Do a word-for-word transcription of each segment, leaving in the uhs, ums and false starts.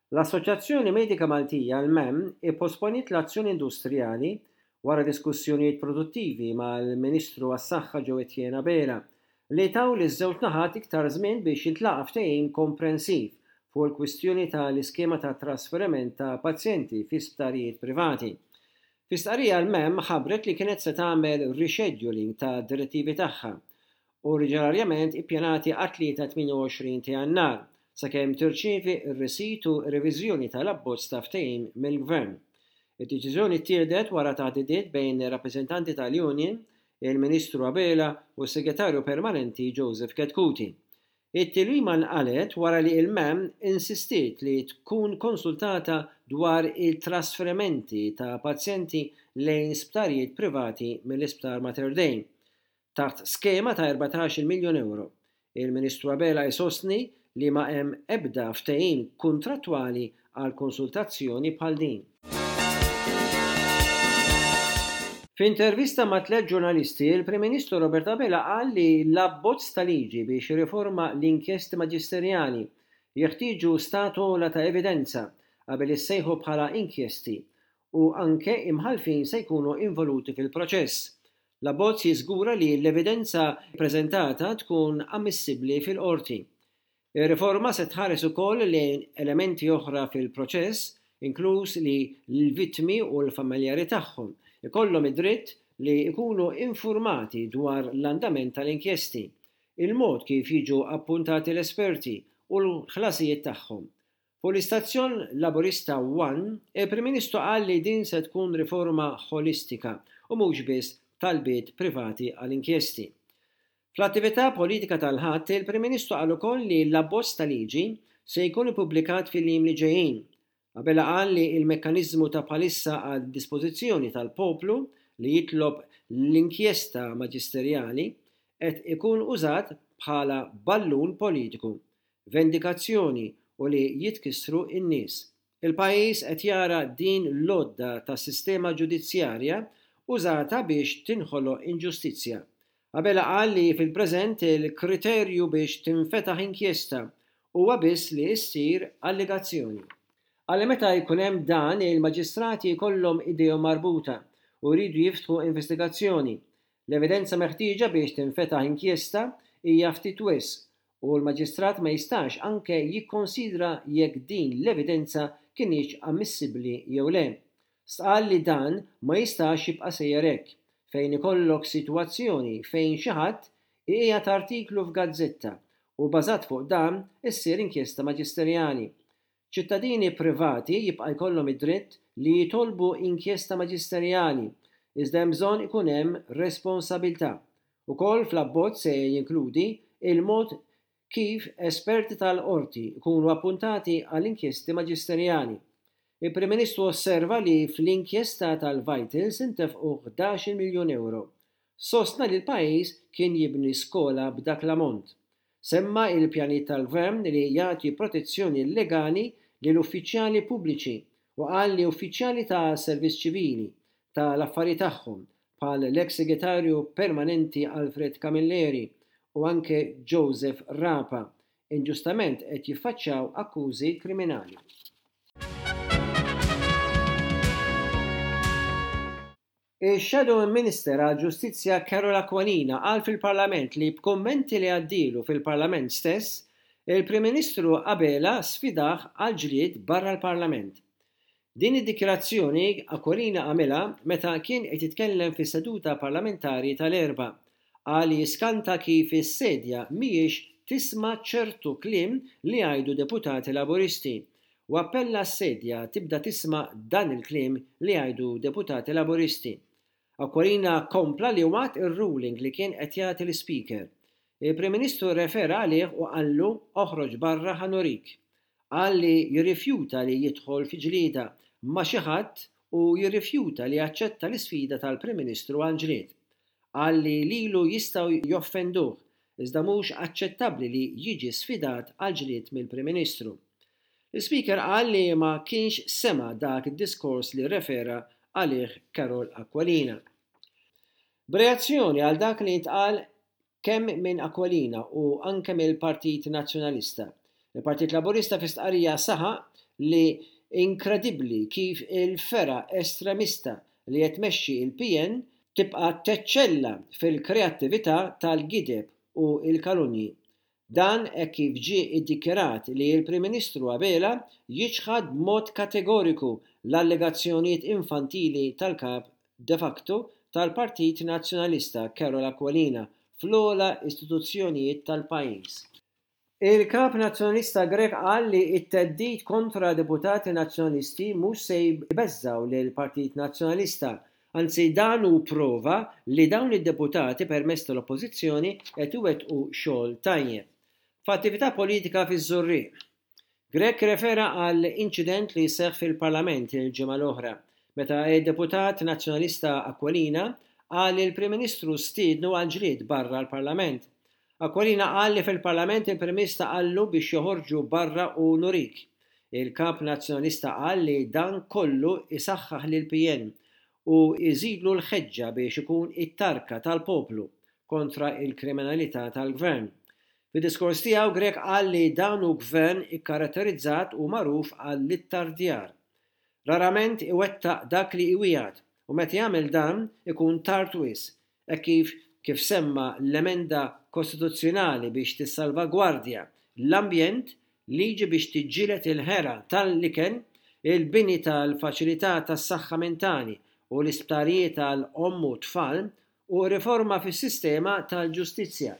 L-Assoċjazzjoni Medika Maltija l-M E M ipposponit l-azzjoni industrijali wara diskussjonijiet produttivi mal-Ministru għas-Saħħa Joe Etienne Bela li taw li żewġ naħat iktar żmien biex jintlaqa' ftehim komprensiv fuq il-kwistjoni tal-iskema ta' trasferiment ta' pazjenti fi sptarijiet privati. Fi stqarrija l-M E M ħabbret li kienet se tagħmel rescheduling ta' direttivi tagħha oriġinarjament ippjanati għat-tlieta tmien u għoxrin ta' Jannar sakemm tirċievi r-risit u reviżjoni tal-abbozz ta' ftehim mill-Gvern. Id-deċiżjoni ttieħdet wara taħdidiet bejn rappreżentanti tal-Union, il-Ministru Abela u s-Segretarju Permanenti Joseph Ketkuti. It-tilwima nqalet wara li l-M E M insistiet li tkun konsultata dwar il-trasferimenti ta' pazjenti lejn sptarijiet privati mill-Isptar Mater Dei taħt skema ta' erbatax miljun euro. Il-Ministru Abela jsostni li ma hemm ebda ftehim kontrattwali għal konsultazzjoni bħal din. F'intervista ma' tliet ġurnalisti, il-Prim Ministru Robert Abela qal li l-abbozz ta' liġi biex jirriforma l-inkjesti maġisterjali jeħtieġu statola ta' evidenza qabel issejħu bħala inkjesti u anke imħalfin se jkunu involuti fil-proċess. L-abbozz jiżgura li l-evidenza ppreżentata tkun ammissibbli fil-qorti. Ir-riforma se tħares ukoll lejn elementi oħra fil-proċess, inkluż li l-vittmi u l-familjari tagħhom ikollhom id-dritt li jkunu informati dwar l-andament tal-inkjesti, il-mod kif jiġu appuntati l-esperti u l-ħlasijiet tagħhom. Fuq l-istazzjon Laburista One, il-Prim Ministru qal li din se tkun riforma holistika u mhux biss talbiet privati għall-inkjesti. Fl-attività politika tal-ħadd, il-Prim Ministru qal ukoll li l-abbozz ta' liġi se jkun ippubblikat fil-jiem li ġejjin. Abela qal li l-mekkaniżmu ta' bħalissa għad dispożizzjoni tal-poplu li jitlob l-inkjesta maġisterjali qed ikun użat bħala ballun politiku, vendikazzjoni u li jitkissru n-nies. Il-pajjiż qed jara din l-lodda tas-sistema ġudizzjarja użata biex tinħoloq inġustizzja. Abela qal li fil-preżent il-kriterju biex tinfetaħ inkjesta huwa biss li ssir allegazzjoni. Għal meta jkun hemm dan il-maġistrati jkollhom idejhom marbuta u jridu jiftħu investigazzjoni. L-evidenza meħtieġa biex tinfetaħ inkjesta hija ftit wisq u l-maġistrat ma jistax anke jikkonsidra jekk din l-evidenza kienx ammissibbli jew le. Sqal li dan ma jistax jibqa' sejjer hekk fejn ikollok sitwazzjoni fejn xi ħadd qiegħed artiklu f'gazzetta u bażat fuq dan issir inkjesta maġisterjali. ċittadini privati jibqa' jkollhom id-dritt li jitolbu inkjesta maġisterjali, iżda hemm bżonn ikun hemm responsabilità. Ukoll fl-abbozz se jinkludi il-mod kif esperti tal-qorti jkunu appuntati għall-inkjesti maġisterjali. Il-Prim Ministru osserva li fl-inkjesta tal-Vitals intefqu ħdax miljun euro. Sostna li l-pajjiż kien jibni skola b'dak l-ammont. Semma il-pjanijiet tal-Gvern li jagħti protezzjoni legali lil uffiċjali pubbliċi u qal li uffiċjali ta' servizz ċivili tal-affarijiet tagħhom bħal l-eks segretarju permanenti Alfred Camilleri u anke Joseph Rapa inġustament qed jiffaċċjaw akkużi kriminali. Il-Shadow Minister għall-Ġustizzja Carol Aquilina qal fil-Parlament li b'kummenti li għaddielu fil-Parlament stess, il-Prim Ministru Abela sfidah għal ġlied barra l-Parlament. Din id-dikjarazzjoni Aquilina għamilha meta kien qed jitkellem fis-seduta parlamentari tal-Erba' qal jiskanta kif is-sedja mhijiex tisma' ċertu kliem li jgħidu deputati Laburisti u appella s-sedja tibda tisma' dan il-kliem li jgħidu deputati Laburisti. Aquilina kompla li waqt ir-ruling li kien qed jagħti l-Speaker. Il-Prim Ministru refera għalih u qallu oħroġ barra ħanurik. Qal li jirrifjuta li jidħol fi ġlieda ma' xi ħadd u jirrifjuta li jaċċetta l-isfida tal-Prim Ministru għal ġlied. Qal li lilu jistgħu joffenduh iżda mhux aċċettabbli li jiġi sfidat għal ġlied mill-Prim Ministru. L-Speaker qal li ma kienx sema dak id-diskors li refera għalih Carol Aquilina. B'reazzjoni għal dak li ntqal kemm minn Aquilina u anke mill-Partit Nazzjonalista. Il-Partit Laburista fi stqarrija saħaq li inkredibbli kif il-fera estremista li qed tmexxi il-P N tibqa' teċċella fil-kreattività tal-gideb u l-kalunji. Dan hekk kif ġie iddikjarat li l-Prim Ministru Abela jiġħad b'mod kategoriku l-allegazzjonijiet infantili tal-kap de facto tal-Partit Nazzjonalista Carol Aquilina fl-ogħla istituzzjonijiet tal-pajjiż. Il-kap nazzjonalista Grek qal li t-theddid kontra deputati nazzjonalisti mhux se jbeżżaw lill-Partit Nazzjonalista, anzi dan hu prova li dawn id-deputati permezz tal-Oppożizzjoni qed iwettqu xogħol tajjeb. F'attività politika fiż-Żurrieq. Grek refera għall inċident li seħħ fil-Parlament il-ġimgħa l-oħra, meta d-deputat nazzjonalista Aquilina qal li l-Prim Ministru stiednu għal ġlied barra l-Parlament. Aquilina qal li fil-Parlament il-Prim Ministru qallu biex joħorġu barra u nurik. Il-kap nazzjonalista qal li dan kollu isaħħaħ lill-P N u jżidlu l-ħeġġa biex ikun it-tarka tal-poplu kontra il-kriminalità tal-gvern. Fid-diskors tiegħu Grek qal li dan hu gvern ikkaratterizzat u magħruf għall-ittardjar. Rarament iwettaq dak li iwiegħed u meta jagħmel dan ikun tard wisq, hekk kif kif semma l-emenda kostituzzjonali biex tissalvagwardja l-ambjent, liġi biex tiġġieled il-ħera tal-liken, il-bini tal-faċilità tas-saħħa mentali u l-isptarijiet tal-omm u tfal u riforma fis-sistema tal-ġustizzja.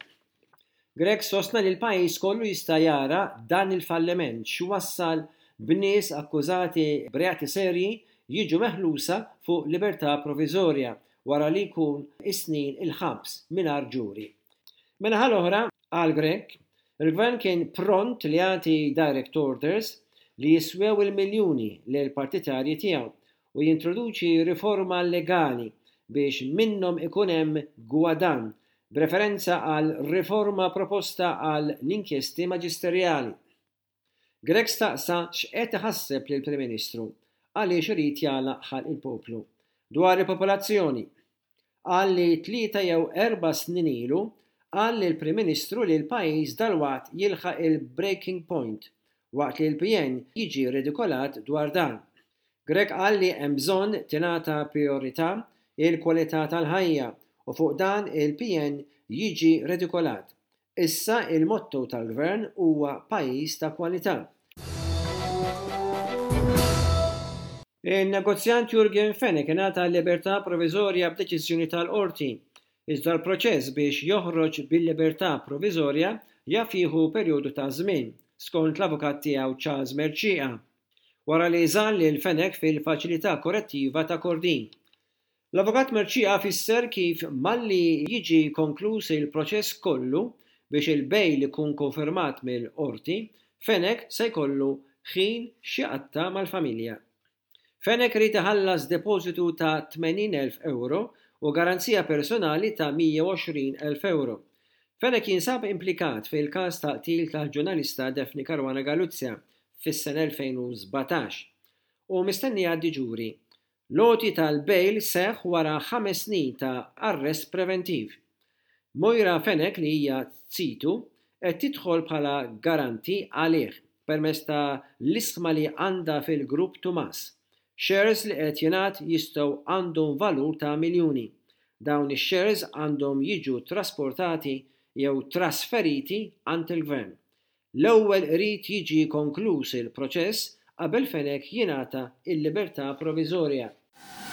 Grek sostna li l-pajjiż kollu jista' jara dan il-falliment x'wassal b'nies akkużati b'reati serji jiġu meħlusa fuq libertà proviżorja wara li jkun is-snin il-ħabs mingħajr ġuri. Minnaħa l-oħra, qal Grek, il-gvern kien pront li jagħti direct orders li jiswew il-miljuni lil partitarji tiegħu u jintroduċi riforma legali biex minnhom ikun hemm gwadan b'referenza għal riforma proposta għal l-inkjesti maġisterjali. Grek staqsa x'qed iħasseb lill Prim Ministru għaliex irid jagħlaq ħalq il-poplu. Dwar il-popolazzjoni, qal li tlieta jew erba' snin ilu qal lill Prim Ministru li l-pajjiż dalwaqt jilħaq il-breaking point waqt li l-P N jiġi ridikolat dwar dan. Grek qal li hemm bżonn tingħata prijorità il-kwalità tal-ħajja u fuq dan il-P N jiġi redikolat. Issa il-motto tal-gvern huwa pajjiż ta' kwalità. Il-negozjant Jürgen Fenech ingħata libertà proviżorja b'deċiżjoni tal-qorti. Iżda l-proċess biex joħroġ bil-libertà proviżorja jaf jieħu perjodu ta' żmien, skont l-avukat tiegħu Charles Merċieqa, wara li żal lil Fenech fil-faċilità korrettiva ta' Kordin. L-avukat Merċieqa fisser kif malli jiġi konkluż il-proċess kollu biex il-bejl ikun konfermat mill-qorti, Fenech se jkollu ħin x'jaqatta mal-familja. Fenech rid iħallas depożitu ta' tmenin elf euro u garanzija personali ta' mija u għoxrin elf euro. Fenech jinsab implikat fil-każ ta' qtil tal-ġurnalista Daphne Caruana Galizia fis-sena elfejn u sbatax u mistenni jgħaddi ġuri. Loti tal-bejl seħħ wara ħames snin ta' arrest preventiv. Moira Fenech li hija tsitu qed tidħol bħala garanti għalih permezz ta' l-isma li għandha fil-grupp Tumas. Shares li qed jingħad jistgħu għandhom valur ta' miljuni. Dawn ix-shares għandhom jiġu trasportati jew trasferiti għand il-gvern. L-ewwel irid jiġi konkluż il-proċess qabel Fenech jingħata il-libertà proviżorja.